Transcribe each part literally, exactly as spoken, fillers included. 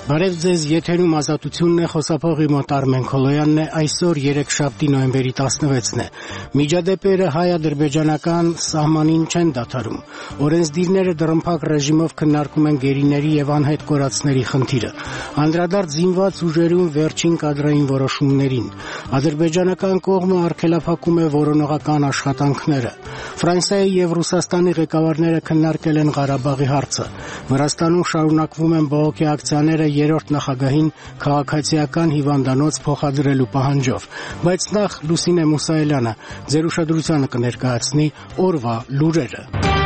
Բարև ձեզ, եթերում ազատությունն է, խոսափողի մոտ Արմեն Քոլոյանն է, այսօր երեքշաբթի նոյեմբերի տասնվեցն է։ Միջադեպերը հայ-ադրբեջանական սահմանին չեն դադարում։ Օրենսդիրները դռնփակ ռեժիմով քննարկում են գերիների եւ անհետ կորածների խնդիրը։ Անդրադարձ զինված ուժերում վերջին կադրային որոշումներին։ Ադրբեջանական կողմը արգելափակում է որոնողական աշխատանքները։ Ֆրանսիայի եւ Ռուսաստանի ղեկավարները քննարկել են Ղարաբաղի հարցը։ Վրաստանում շարունակվում են բողոքի ակցիաները երրորդ նախագահին քաղաքացիական հիվանդանոց փոխադրելու պահանջով, բայց նախ Լուսինե Մուսայելյանը ձեր ուշադրությանը կներկայացնի օրվա լուրերը։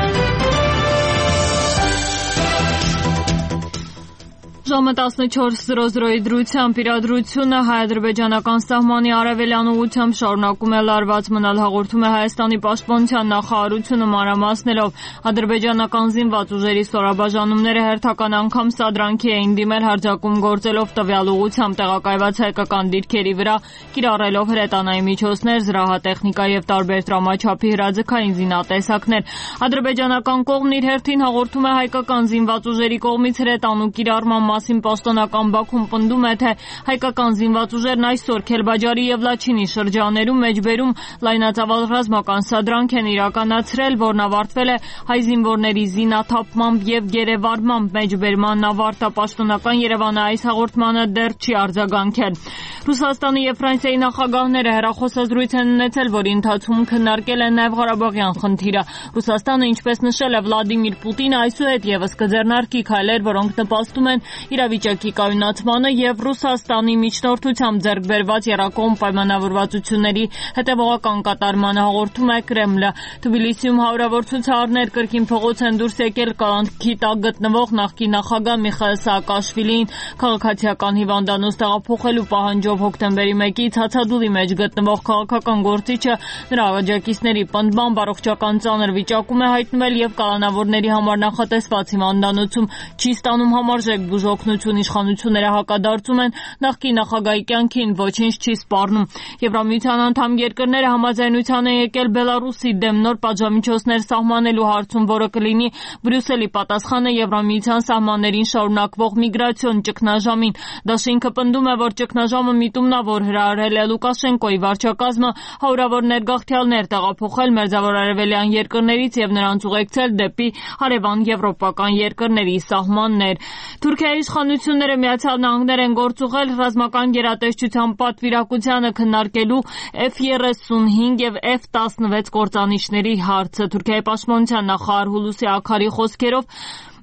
Ժամը տասնչորս զրո զրոյի դրությամբ իրադրությունը հայ-ադրբեջանական սահմանի արևելյան ուղղությամբ շարունակում է լարված մնալ, հաղորդում է Հայաստանի պաշտպանության նախարարությունը մանրամասնելով ադրբեջանական զինված ուժերի ստորաբաժանումները հերթական անգամ սադրանքի էին դիմել հարձակում գործելով տվյալ ուղղությամբ տեղակայված հայկական դիրքերի վրա, կիրառելով հրետանային միջոցներ, զրահատեխնիկա եւ տարբեր տրամաչափի հրաձգային զինատեսակներ։ Ադրբեջանական կողմն իր հերթին հաղորդում է հայկական զինված ուժերի կողմից հրետանու կիրառման մասին պաշտոնական Բաքուն պնդում է, թե հայկական զինված ուժերն այսօր Քելբաջարի եւ Լաչինի շրջաներում մեջբերում լայնածավալ ռազմական սադրանք են իրականացրել, որն ավարտվել է հայ զինվորների զինաթափմամբ եւ գերեվարմամբ մեջբերման ավարտը պաշտոնական Երևանը այս հաղորդմանը դեռ չի արձագանքել։ Ռուսաստանի եւ Ֆրանսիայի նախագահները հեռախոսազրույց են ունեցել, որի ընթացքում քննարկել են նաեւ Ղարաբաղյան խնդիրը։ Ռուսաստանը, ինչպես նշել է Վլադիմիր Պուտինը, այսուհետ եւս կձեռնարկի քայլեր, որոնք նպաստում են իրավիճակի կայունացմանը եւ Ռուսաստանի միջնորդությամբ ձեռք բերված եռակողմ պայմանավորվածությունների հետեւողական կատարմանը, հաղորդում է Կրեմլը։ Թբիլիսիում հարյուրավոր ցուցարարներ կրկին փողոց են դուրս եկել կալանքի տակ գտնվող նախկին նախագահ Միխայիլ Սաակաշվիլիին քաղաքացիական հիվանդանոց տեղափոխելու պահանջով հոկտեմբերի մեկից հացադուլի մեջ գտնվող քաղաքական գործիչը նրա աջակիցների պնդմամբ առողջական ծանր վիճակում է հայտնվել եւ կալանավորների համար նախատեսված հիվանդանոցում չի ստանում համարժեք բուժօգնություն, իշխանությունները հակադարձում են նախկին նախագահի կյանքին, ոչինչ չի սպառնում։ Եվրամիության անդամ երկրները համաձայնության են եկել Բելարուսի դեմ նոր պատժամիջոցներ սահմանելու հարցում, որը կլինի Բրյուսելի պատասխանը Եվրամիության սահմաններին շարունակվող միգրացիոն ճգնաժամին։ Դաշինքը պնդում է, որ ճգնաժամը միտումնավոր հրահրել է Լուկաշենկոյի վարչակազմը հարյուրավոր ներգաղթյալներ տեղափոխել մերձավոր արևելյան երկրներից եւ նրանց ուղեկցել դեպի հարևան եվրոպական երկրների սահմաններ։ Թուրքիայի իշխանությունները Միացյալ Նահանգներ են գործուղել ռազմական գերատեսչության պատվիրակությանը քննարկելու F երեսունհինգ եւ F տասնվեց կործանիչների հարցը։ Թուրքիայի պաշտպանության նախարար Հուլուսի Աքարի խոսքերով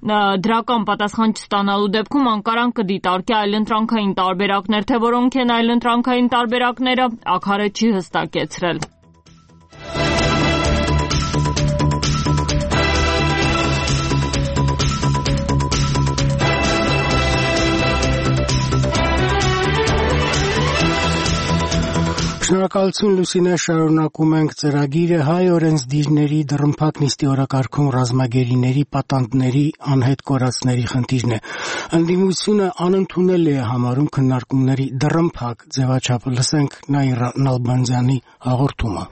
դրական պատասխան չստանալու դեպքում Անկարան կդիտարկի այլընտրանքային տարբերակներ, թե որոնք են այլընտրանքային տարբերակները, Աքարը չի հստակեցրել։ Շնորհակալություն Լուսինե, շարունակում ենք ծրագիրը հայ օրենսդիրների դռնփակ նիստի օրակարգում ռազմագերիների պատանդների անհետ կորածների խնդիրն է։ Ընդդիմությունը անընդունելի է համարում քննարկումների դռնփակ ձևաչափը։ Լսենք Նաիրա Նալբանդյանի հաղորդումը։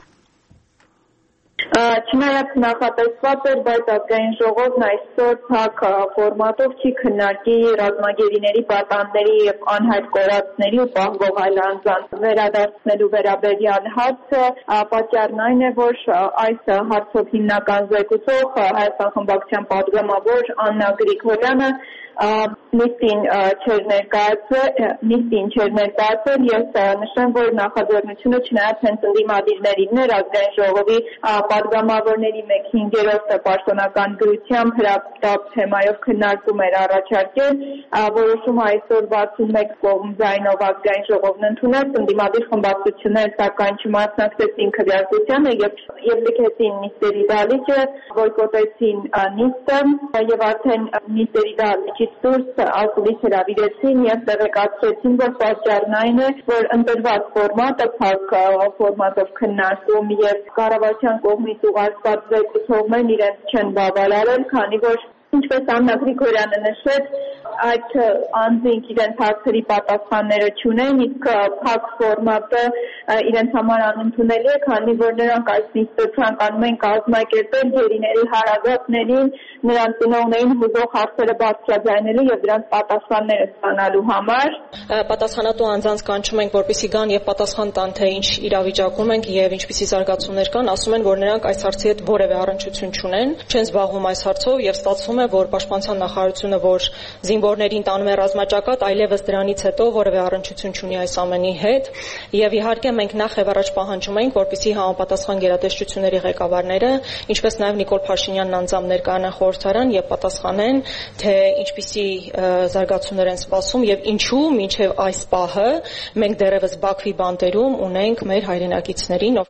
Չնայած նախատեսված էր, բայց ազգային ժողովն այսօր փակ ֆորմատով չի քննարկի ռազմագերիների պատանդների եւ անհայտ կորածների ու պահվող այլ անձանց վերադարձնելու վերաբերյալ հարցը։ Պատճառն այն է, որ այս հարցով հիմնական զեկուցող Հայաստան խմբակցության պատգամավոր Աննա Գրիգորյանը նիստին չէր ներկայացել, նիստին չէր ներկայացել, ես նշեմ, որ նախաձեռնությունը չնայած հենց ընդդիմադիրներին էր, ազգային ժողովի պատգամավորների մեկ հինգերորդը պաշտոնական գրությամբ հրապարակ թեմայով քննարկում էր առաջարկել, որոշումը այսօր վաթսունմեկ կողմ ձայնով ազգային ժողովն ընդունեց, ընդդիմադիր խմբակցությունները սակայն չմասնակցեցին քվեարկությանը եւ եւ լքեցին նիստերի դահլիճը, բոյկոտեցին նիստը եւ արդեն նիստերի դահլիճից դուրս ակումբից հրավիրեցին եւ տեղեկացրեցին, որ պատճառն այն է, որ ընտրված ֆորմատը փակ ֆորմատով քննարկում եւ կառավարության կողմից ուղարկված զեկուցողներն իրենց չեն բավարարել, քանի որ ինչպես Աննա Գրիգորյանը նշեց, այդ անձինք իրենց հարցերի պատասխանները չունեն, իսկ փակ ֆորմատը իրենց համար անընդունելի է, քանի որ նրանք այսինքն ցանկանում են կազմակերպել գերիների հարազատներին, նրանց ծնողներին հուզող հարցերը բարձրաձայնելու եւ դրանց պատասխանները ստանալու համար։ Պատասխանատու անձանց կանչում ենք, որպեսզի գան եւ պատասխան տան, թե ինչ իրավիճակում ենք եւ ինչպիսի զարգացումներ կան, ասում են, որ նրանք այս հարցի հետ որևէ առնչություն չունեն, չեն զբաղվում այս հարցով եւ ստացվում է, որ Պաշտպանության նախարարությունը, որ զինվորներին տանում է ռազմաճակատ, այլևս դրանից հետո որևէ առնչություն չունի այս ամենի հետ եւ իհարկե մենք նախ եւ առաջ պահանջում ենք, որպեսզի համապատասխան գերատեսչությունների ղեկավարները, ինչպես նաեւ Նիկոլ Փաշինյանն անձամբ ներկայանան խորհրդարան եւ պատասխանեն, թե ինչպիսի զարգացումներ են սպասում եւ ինչու մինչեւ այս պահը մենք դեռևս Բաքվի բանտերում ունենք մեր հայրենակիցներին,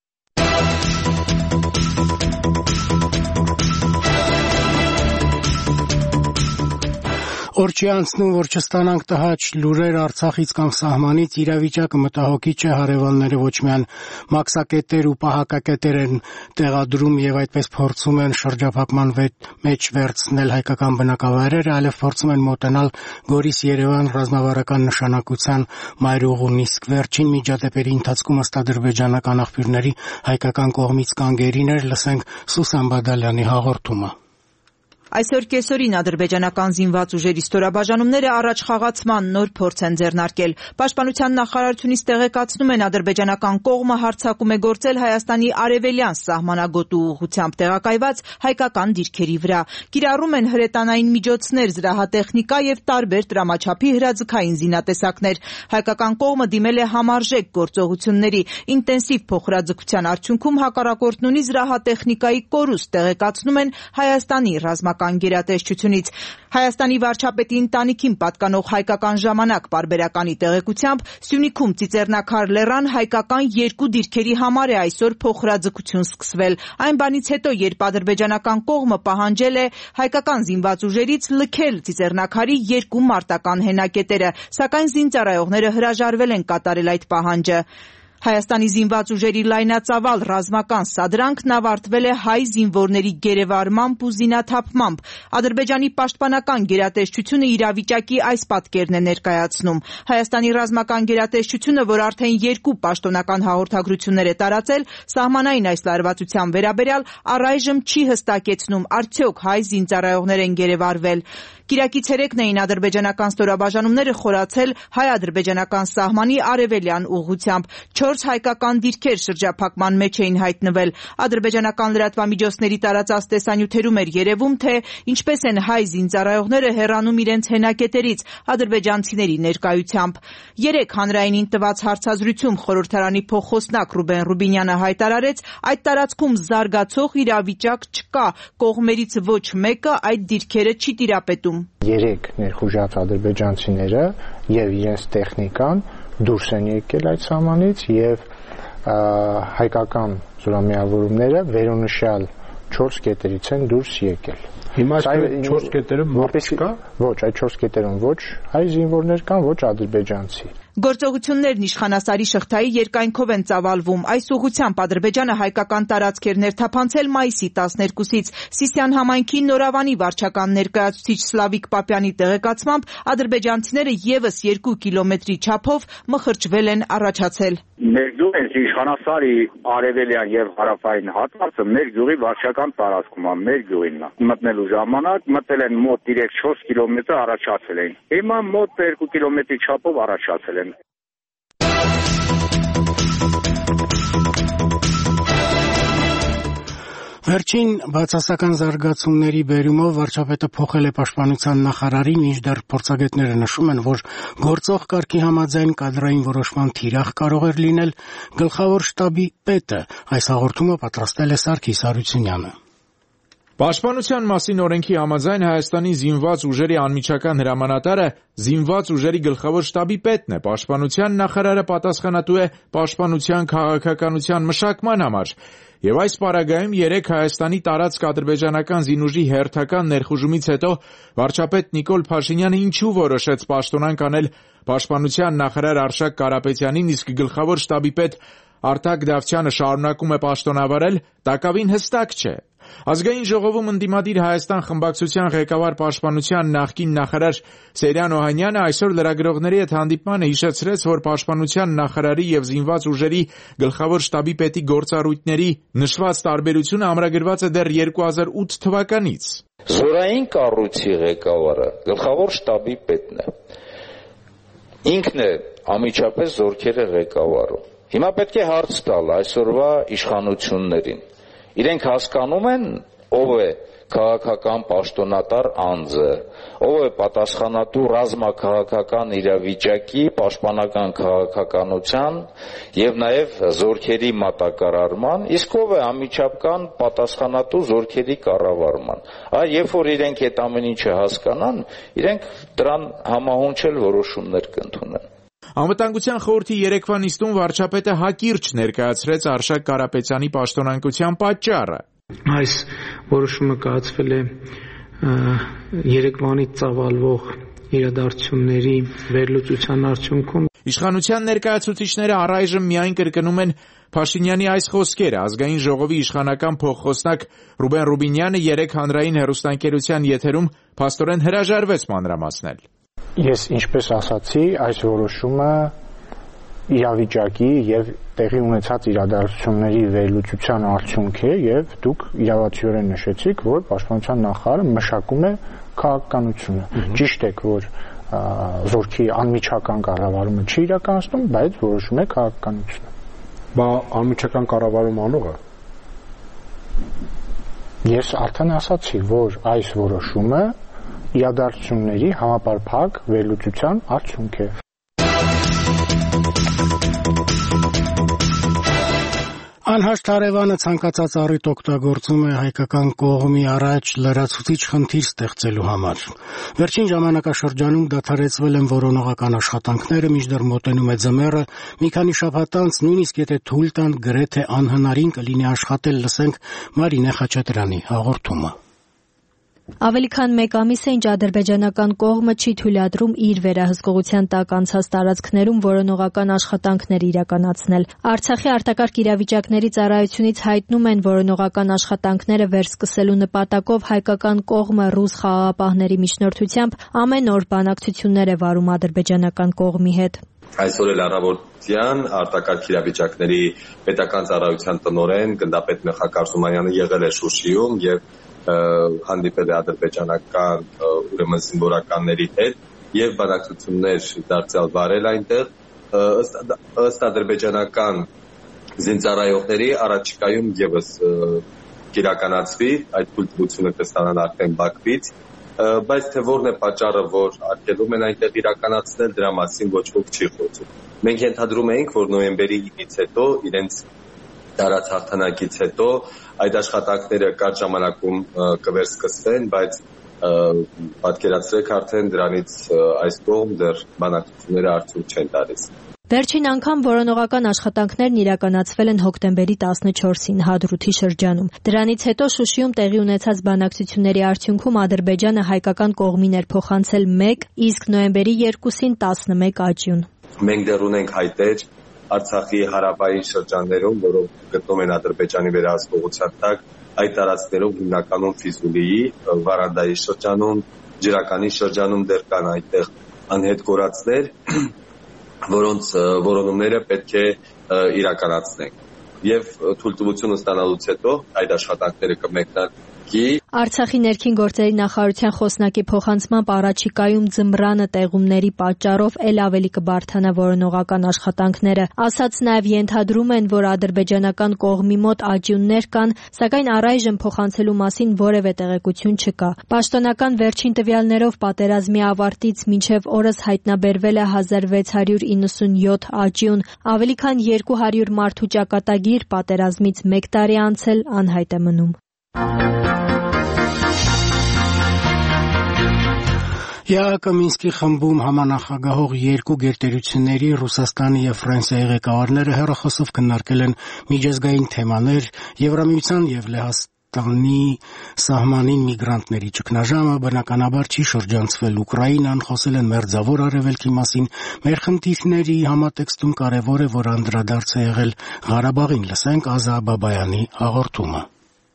Օր չի անցնում, որ չստանանք տհաճ լուրեր Արցախից կամ սահմանից, իրավիճակը մտահոգի չէ, հարևանները ոչ միայն մաքսակետեր ու պահակակետեր են տեղադրում եւ այդպես փորձում են շրջափակման մեջ վերցնել հայկական բնակավայրերը, այլև փորձում են մոտենալ Գորիս-Երևան ռազմավարական նշանակության մայրուղուն, իսկ վերջին միջադեպերի ընթացքում ըստ ադրբեջանական աղբյուրների հայկական կողմից կանգերիներ, լսենք Սուսան Բադալյանի հաղորդումը։ Այսօր կեսօրին ադրբեջանական զինված ուժերի ստորաբաժանումները առաջխաղացման նոր փորձ են ձեռնարկել։ Պաշտպանության նախարարությունից տեղեկացնում են, ադրբեջանական կողմը հարձակում է գործել Հայաստանի արևելյան սահմանագոտու ուղղությամբ տեղակայված հայկական դիրքերի վրա։ Կիրառում են հրետանային միջոցներ, զրահատեխնիկա եւ տարբեր տրամաչափի հրաձգային զինատեսակներ։ Հայկական կողմը դիմել է համարժեք գործողությունների, ինտենսիվ փոխհրաձգության արդյունքում հակառակորդն ունի զրահատեխնիկայի կորուստ, տեղեկացնում են Հայաստանի ռազմական գերատեսչությունից։ Հայաստանի վարչապետի ընտանիքին պատկանող հայկական ժամանակ պարբերականի տեղեկությամբ Սյունիքում Ծիծեռնակար լեռան հայկական երկու դիրքերի համար է այսօր փոխհրաձգություն սկսվել։ Այն բանից հետո, երբ ադրբեջանական կողմը պահանջել է հայկական զինված ուժերից լքել Ծիծեռնակարի երկու մարտական հենակետերը, սակայն զինծառայողները հրաժարվել են կատարել այդ պահանջը։ Հայաստանի զինված ուժերի լայնածավալ ռազմական սադրանքն ավարտվել է հայ զինվորների գերեվարմամբ ու զինաթափմամբ։ Ադրբեջանի պաշտպանական գերատեսչությունը իրավիճակի այս պատկերն է ներկայացնում։ Հայաստանի ռազմական գերատեսչությունը, որ արդեն երկու պաշտոնական հաղորդագրություններ է տարածել, սահմանային այս լարվածության վերաբերյալ առայժմ չի հստակեցնում, արդյոք հայ զինծառայողներ են գերեվարվել։ Կիրակից երեկն էին ադրբեջանական ստորաբաժանումները խորացել հայ-ադրբեջանական սահմանի արևելյան ուղղությամբ։ Չորս հայկական դիրքեր շրջափակման մեջ էին հայտնվել։ Ադրբեջանական լրատվամիջոցների տարածած տեսանյութերում էր երևում, թե ինչպես են հայ զինծառայողները հեռանում իրենց հենակետերից ադրբեջանցիների ներկայությամբ։ Երեկ հանրայինին տված հարցազրույցում խորհրդարանի փոխխոսնակ Ռուբեն Ռուբինյանը հայտարարեց, այդ տարածքում զարգացող իրավիճակ չկա, կողմերից ոչ մեկը այդ դիրքերը չի տիրապետում։ Երեք ներխուժած ադրբեջանցիները եւ իրենց տեխնիկան դուրս են եկել այդ սահմանից եւ հայկական զորամիավորումները վերոնշյալ չորս կետերից են դուրս եկել։ Հիմա այս չորս կետերում որպես կա? Ոչ, այդ չորս կետերում ոչ հայ զինվորներ կան, ոչ ադրբեջանցի։ Գործողություններն իշխանասարի շղթայի երկայնքով են ծավալվում։ Այս ուղղությամբ Ադրբեջանը հայկական տարածքեր ներթափանցել մայիսի տասներկուսից։ Սիսիան համայնքի Նորավանի վարչական ներկայացուցիչ Սլավիկ Պապյանի տեղեկացմամբ ադրբեջանցիները եւս երկու կիլոմետրի չափով մխրճվել են առաջացել։ Մեր գյուղը իշխանասարի արևելյան եւ հարավային հատվածը մեր գյուղի վարչական տարածքում է, մեր գյուղինն է։ Մտնելու ժամանակ մտել են մոտ երեք չորս կիլոմետր առաջացել են։ Հիմա մոտ երկու կիլոմետրի չափով առաջացել են։ Վերջին բացասական զարգացումների բերումով վարչապետը փոխել է պաշտպանության նախարարին, մինչդեռ փորձագետները նշում են, որ գործող կարգի համաձայն կադրային որոշման թիրախ կարող էր լինել գլխավոր շտաբի պետը։ Այս հաղորդումը պատրաստել է Սարգիս Հարությունյանը։ Պաշտպանության մասին օրենքի համաձայն Հայաստանի զինված ուժերի անմիջական հրամանատարը զինված ուժերի գլխավոր շտաբի պետն է։ Պաշտպանության նախարարը պատասխանատու է պաշտպանության քաղաքականության մշակման համար։ Եվ այս պարագայում երեկ Հայաստանի տարածք ադրբեջանական զինուժի հերթական ներխուժումից հետո վարչապետ Նիկոլ Փաշինյանը ինչու որոշեց պաշտոնանկ անել պաշտպանության նախարար Արշակ Կարապետյանին, իսկ գլխավոր շտաբի պետ Արտակ Դավթյանը շարունակում է պաշտոնավարել, տակավին հստակ չէ։ Ազգային ժողովում ընդդիմադիր Հայաստան խմբակցության ղեկավար պաշտպանության նախկին նախարար Սեյրան Օհանյանը այսօր լրագրողների հետ հանդիպմանը հիշեցրեց, որ պաշտպանության նախարարի եւ զինված ուժերի գլխավոր շտաբի պետի գործառույթների նշված տարբերությունը ամրագրված է դեռ երկու հազար ութ թվականից։ Զորային կառույցի ղեկավարը գլխավոր շտաբի պետն է։ Ինքն է ամիջապես զորքերը ղեկավարում։ Հիմա պետք է հարց տալ այսօրվա իշխանություններին։ Իրենք հասկանում են ով է քաղաքական պաշտոնատար անձը, ով է պատասխանատու ռազմաքաղաքական իրավիճակի, պաշտպանական քաղաքականության եւ նաեւ զորքերի մատակարարման, իսկ ով է անմիջական պատասխանատու զորքերի կառավարման։ Այ երբ որ իրենք այդ ամեն ինչը հասկանան, իրենք դրան համահունչ որոշումներ կընդունեն։ Անվտանգության խորհրդի երեկվա նիստում վարչապետը հակիրճ ներկայացրեց Արշակ Կարապետյանի պաշտոնանկության պատճառը։ Այս որոշումը կայացվել է երեկվանից ծավալվող իրադարձությունների վերլուծության արդյունքում։ Իշխանության ներկայացուցիչները առայժմ միայն կրկնում են Փաշինյանի այս խոսքերը։ Ազգային ժողովի իշխանական փոխխոսնակ Ռուբեն Ռուբինյանը երեկ հանրային հեռուստաընկերության եթերում փաստորեն հրաժարվեց մանրամասնել։ Ես ինչպես ասացի, այս որոշումը իրավիճակի եւ տեղի ունեցած իրադարձությունների վերլուծության արդյունք է եւ դուք իրավացիորեն նշեցիք, որ պաշտպանության նախարարը մշակում է քաղաքականությունը։ Ճիշտ է, որ զորքի անմիջական կառավարումը չի իրականացնում, բայց որոշում է քաղաքականությունը։ Բա անմիջական կառավարում անողը։ Ես արդեն ասացի, որ այս որոշումը իրադարձությունների համապարփակ վերլուծության արդյունք է։ Անհաշտ հարևանը ցանկացած առիթ օգտագործում է հայկական կողմի առաջ լրացուցիչ խնդիր ստեղծելու համար։ Վերջին ժամանակաշրջանում դադարեցվել են որոնողական աշխատանքները, մինչդեռ մոտենում է ձմեռը, մի քանի շաբաթ անց նույնիսկ եթե թույլ տան, գրեթե անհնարին կլինի աշխատել, լսենք Մարինե Խաչատրյանի հաղորդումը։ Ավելի քան մեկ ամիս է, ինչ ադրբեջանական կողմը չի թույլատրում իր վերահսկողության տակ անցած տարածքներում որոնողական աշխատանքներ իրականացնել։ Արցախի արտակարգ իրավիճակների ծառայությունից հայտնում են, որոնողական աշխատանքները վերսկսելու նպատակով հայկական կողմը ռուս խաղաղապահների միջնորդությամբ ամեն օր բանակցություններ է վարում ադրբեջանական կողմի հետ։ Այսօր էլ առավոտյան արտակարգ իրավիճակների պետական ծառայության տնօրեն գնդապետ Մեխակ Արզումանյանը եղել է Շուշիում եւ հանդիպել է ադրբեջանական ուրեմն զինվորականների հետ եւ բանակցություններ դարձյալ վարել այնտեղ ըստ ադրբեջանական զինծառայողների առաջիկայում եւս կիրականացվի այդ թույլտվությունը կստանան արդեն Բաքվից, բայց թե որն է պատճառը, որ արգելում են այնտեղ իրականացնել, դրա մասին ոչ ոք չի խոսում։ Մենք ենթադրում էինք, որ նոյեմբերի ինից հետո իրենց դարած հաղթանակից հետո այդ աշխատանքները կարճ ժամանակում կվերսկսվեն, բայց պատկերացրեք արդեն դրանից այս կողմ դեռ բանակցությունները արդյունք չեն տալիս։ Վերջին անգամ որոնողական աշխատանքներն իրականացվել են հոկտեմբերի տասնչորսին Հադրութի շրջանում։ Դրանից հետո Շուշիում տեղի ունեցած բանակցությունների արդյունքում Ադրբեջանը հայկական կողմին էր փոխանցել մեկ, իսկ նոյեմբերի երկուսին տասնմեկ աճյուն։ Մենք դեռ ունենք հայտեր Արցախի հարավային շրջաններում, որոնք գտնվում են Ադրբեջանի վերահսկողության տակ, այդ տարածքներում հիմնականում Ֆիզուլիի, Վարանդայի շրջանում, Ջրականի շրջանում դեռ կան այդտեղ անհետ կորածներ, որոնց որոնումները պետք է իրականացնենք։ Եվ թույլտվություն ստանալուց հետո այդ աշխատանքները կմեկնարկի։ Արցախի ներքին գործերի նախարարության խոսնակի փոխանցմամբ առաջիկայում ձմռանը տեղումների պատճառով ել ավելի կբարթանա որոնողական աշխատանքները։ Ասած նաև ենթադրում են, որ ադրբեջանական կողմի մոտ աճյուններ կան, սակայն առայժմ փոխանցելու մասին որևէ տեղեկություն չկա։ Պաշտոնական վերջին տվյալներով պատերազմի ավարտից մինչև օրս հայտնաբերվել է հազար վեց հարյուր իննսունյոթ աճյուն, ավելի քան երկու հարյուր մարդու ճակատագիր պատերազմից մեկ տարի անցել անհայտ է մնում։ ԵԱՀԿ Մինսկի խմբում համանախագահող երկու գերտերությունների Ռուսաստանի եւ Ֆրանսիայի ղեկավարները հեռախոսով քննարկել են միջազգային թեմաներ, Եվրամիության եւ Լեհաստանի սահմանին միգրանտների ճգնաժամը, բնականաբար չի շրջանցվել Ուկրաինան, խոսել են Մերձավոր Արևելքի մասին։ Մեր խնդիրների համատեքստում կարևոր է, որ անդրադարձ է եղել Ղարաբաղին, լսենք Ազա Բաբայանի հաղորդումը։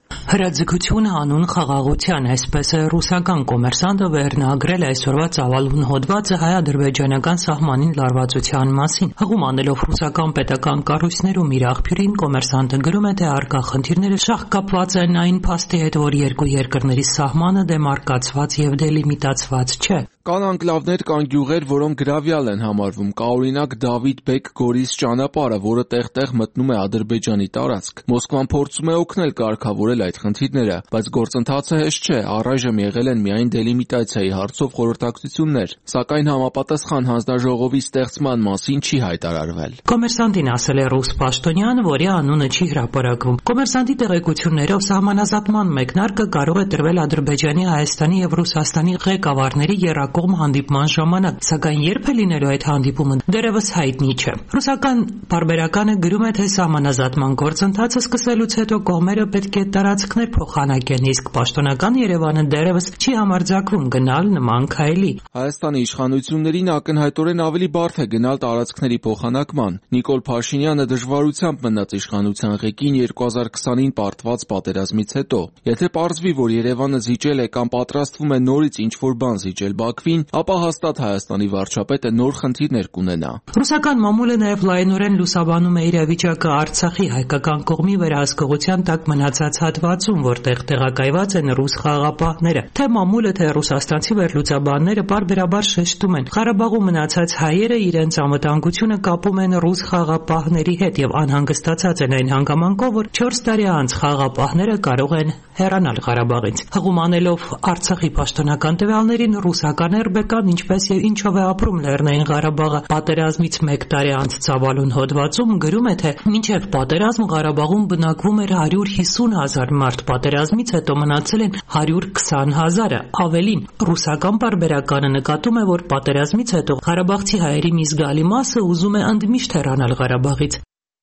Հրաձգությունը անուն խաղաղության, այսպես է ռուսական կոմերսանտը վերնագրել այսօրվա ծավալուն հոդվածը հայ-ադրբեջանական սահմանին լարվածության մասին։ Հղում անելով ռուսական պետական կառույցներում իր աղբյուրին, կոմերսանտը գրում է, թե առկա խնդիրները շաղ կապված են այն փաստի հետ, որ երկու երկրների սահմանը դեմարկացված եւ դելիմիտացված չէ։ Կան անկլավներ, կան գյուղեր, որոնք գրավյալ են համարվում։ Կա օրինակ Դավիթ Բեկ Գորիս ճանապարհը, որը տեղ-տեղ մտնում է Ադրբեջանի տարածք։ Մոսկվան փորձում է օգնել կարգավորել այդ խնդիրները, բայց գործընթացը հեշտ չէ։ Առայժմ եղել են միայն դելիմիտացիայի հարցով խորհրդակցություններ, սակայն համապատասխան հանձնաժողովի ստեղծման մասին չի հայտարարվել։ Կոմերսանտին ասել է ռուս պաշտոնյան, որի անունը չի հրապարակվում։ Կոմերսանտի տեղեկություններով սահմանազատման մեկնարկը կարող է տրվել Ադրբեջանի, Հայաստանի եւ Ռուսաստանի ղեկավարների եռակողմ հանդիպման ժամանակ, սակայն երբ է լինելու այդ հանդիպումը դեռևս հայտնի չէ։ Ռուսական պարբերականը գրում է, թե սահմանազատման գործընթացը սկսելուց հետո կողմերը պետք է տարածքներ փոխանակեն, իսկ պաշտոնական Երևանը դեռևս չի համարձակվում գնալ նման քայլի։ Հայաստանի իշխանություններին ակնհայտորեն ավելի բարդ է գնալ տարածքների փոխանակման։ Նիկոլ Փաշինյանը դժվարությամբ մնաց իշխանության ղեկին երկու հազար քսանին պարտված պատերազմից հետո։ Եթե պարզվի, որ Երևանը զիջել է կամ պատրաստվում է նորից ինչ-որ բան զիջել Բաքվին, ապա հաստատ Հայաստանի վարչապետը նոր խնդիրներ կունենա։ Ռուսական մամուլը նաև լայնորեն լուսաբանում է իրավիճակը Արցախի հայկական կողմի վերահսկողության տակ մնացած հատվածում, որտեղ տեղակայված են ռուս խաղաղապահները։ Թե մամուլը, թե ռուսաստանցի վերլուծաբանները պարբերաբար շեշտում են, Ղարաբաղում մնացած հայերը իրենց անվտանգությունը կապում են ռուս խաղաղապահների հետ եւ անհանգստացած են այն հանգամանքով, որ չորս տարի անց խաղաղապահները կարող են հեռանալ Ղարաբաղից։ Հղում անելով Արցախի պաշտոնական տվյալներին, ռուսական эр բե կան ինչպես եւ ինչով է ապրում Լեռնային Ղարաբաղը պատերազմից մեկ տարի անց ծավալուն հոդվածում գրում է, թե մինչև պատերազմ Ղարաբաղում բնակվում էր հարյուր հիսուն հազար մարդ, պատերազմից հետո մնացել են հարյուր քսան հազարը, ավելին։ Ռուսական պարբերականը նկատում է, որ պատերազմից հետո ղարաբաղցի հայերի մի զգալի մասը ուզում է ընդմիշտ հեռանալ Ղարաբաղից։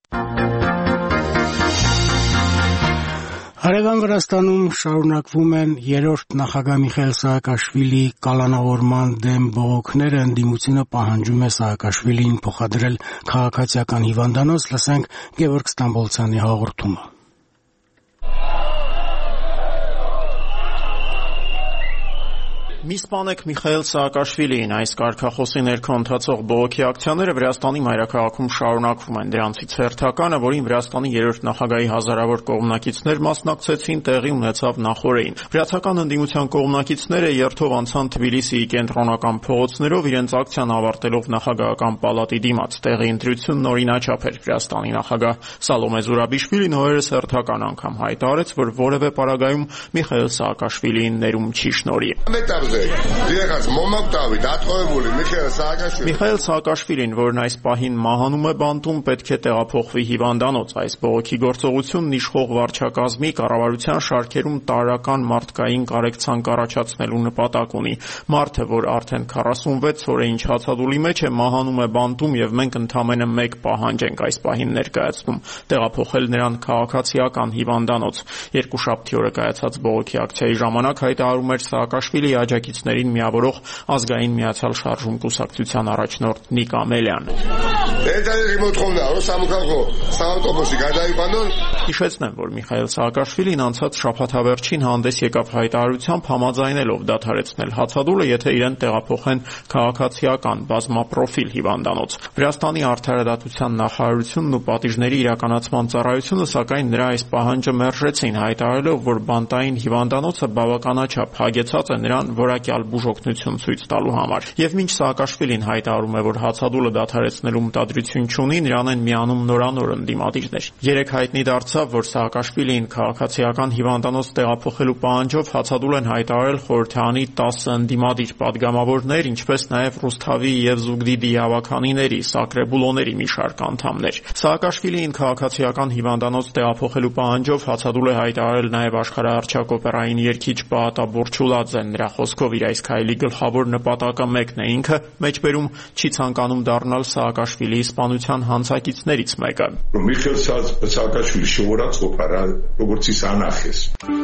Հարևան Վրաստանում շարունակվում են երրորդ նախագահ Միխայիլ Սահակաշվիլիի կալանավորման դեմ բողոքները, ընդդիմությունը պահանջում է Սահակաշվիլիին փոխադրել քաղաքացիական հիվանդանոց, լսենք Գևորգ Ստամբոլցյանի հաղորդումը։ Մի սպանեք Միխայիլ Սահակաշվիլիին, այս կարգախոսի ներքո ընթացող բողոքի ակցիաները Վրաստանի մայրաքաղաքում շարունակվում են։ Դրանցից հերթականը, որին Վրաստանի երրորդ նախագահի հազարավոր կողմնակիցներ մասնակցեցին, տեղի ունեցավ նախօրեին։ Վրացական ընդդիմության կողմնակիցները երթով անցան Թբիլիսիի կենտրոնական փողոցներով, իրենց ակցիան ավարտելով նախագահական պալատի դիմաց։ Տեղի ընտրությունն օրինաչափ էր։ Վրաստանի նախագահ Սալոմե Զուրաբիշվիլին օրերս հերթական անգամ հայտարարեց, որ որևէ պարագայում Միխայիլ Սահակաշվիլիին ներում չի շնորհի։ Միխայիլ Սահակաշվիլին, որն այս պահին մահանում է բանտում, պետք է տեղափոխվի հիվանդանոց։ Այս բողոքի գործողությունն իշխող վարչակազմի կառավարության շարքերում տարրական մարդկային կարեկցանք առաջացնելու նպատակ ունի։ Մարդը, որ արդեն քառասունվեց օր է ինչ հացադուլի մեջ է, մահանում է բանտում եւ մենք ընդամենը մեկ պահանջ ենք այս պահին ներկայացնում՝ տեղափոխել նրան քաղաքացիական հիվանդանոց։ Երկուշաբթի օրը կայացած բողոքի ակցիայի ժամանակ հայտարարում էր Սահակաշվիլիի աջակիցներին միավորող Ազգային միացյալ շարժում կուսակցության առաջնորդ Նիկ Ամելյան։ Հիշեցնեմ, որ Միխայիլ Սահակաշվիլին անցած շաբաթավերջին հանդես եկավ հայտարարությամբ համաձայնելով դադարեցնել հացադուլը, եթե իրեն տեղափոխեն քաղաքացիական բազմապրոֆիլ հիվանդանոց։ Վրաստանի արդարադատության նախարարությունն ու պատիժների իրականացման ծառայությունը սակայն նրա այս պահանջը մերժեցին, հայտարարելով, որ բանտային հիվանդանոցը բավականաչափ հագեցած է նրան որակյալ բուժօգնություն ցույց տալու համար։ Եվ մինչ Սահակաշվիլին հայտարարում է, որ հացադուլը դադարեցնելու մտադրություն չունի, նրան են միանում նորանոր ընդդիմադիրներ։ Երեք հայտնի դարձավ, որ Սահակաշվիլիին քաղաքացիական հիվանդանոց տեղափոխելու պահանջով հացադուլ են հայտարարել խորհրդարանի տասը ընդդիմադիր падգամավորներ, ինչպես նաև Ռուսթավի եւ Զուգդիդի հավաքանիների, Սակրեբուլոների մի շարք անդամներ։ Սահակաշվիլիին քաղաքացիական հիվանդանոց տեղափոխելու պահանջով հացադուլ է հայտարարել նաև աշխարհահռչակ օպերային երգիչ Պահատա Բորչուլաձեն։ Նրա խոսքով իր այս քայլի գլխավոր նպատակը մեկն է, ինքը մեջբերում չի ցանկանում դառնալ Սահակաշվիլիի սպանության հանցակիցներից մեկը։ Միխայիլ Սահակաշվիլի շնորհած օպերա როგორც սանախես։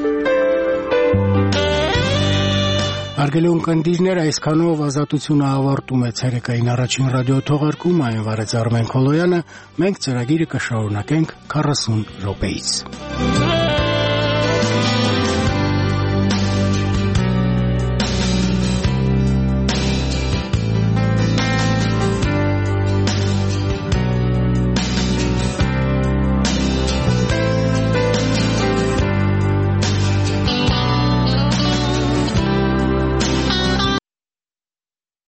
Հարգելի ունկնդիրներ, այսքանով ազատությունը ավարտում է ցերեկային առաջին ռադիոթողարկումը, այն վարեց Արմեն Քոլոյանը, մենք ծրագիրը կշարունակենք քառասուն րոպեից։